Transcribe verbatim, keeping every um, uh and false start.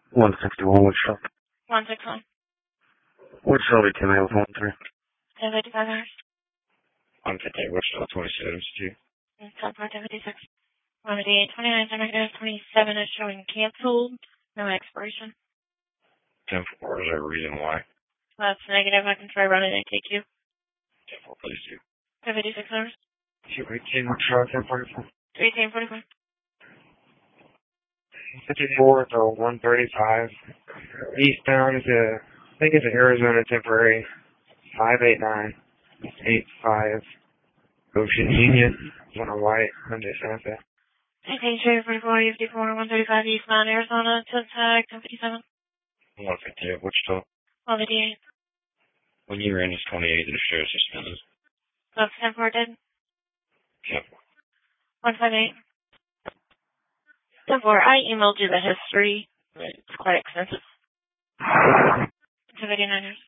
one sixty-one Woodshop. one sixty-one. Woodshop ten miles one three. ten fifty-five hours. one fifty-eight Woodshop twenty-seven two. ten four ten fifty-six. one fifty-eight twenty-nine twenty-seven is showing canceled. No expiration. ten four, is there a reason why? That's negative. I can try running and take you. ten four, please do. ten fifty-six hours. two eighteen Woodshop ten forty-four. three eighteen forty-five. fifty-four to one thirty-five. Eastbound to, I think it's an Arizona temporary. five eight nine eight five. Ocean Union. One on white. Hyundai Santa Fe. eighteen forty-four fifty-four one thirty-five eastbound Arizona. ten tag ten fifty-seven. one fifty-eight Wichita. one fifty-eight. When you ran this twenty-eight, it shows suspended. That's ten four dead. ten four. one fifty-eight. ten four. I emailed you the history. It's quite extensive. ten fifty-nine.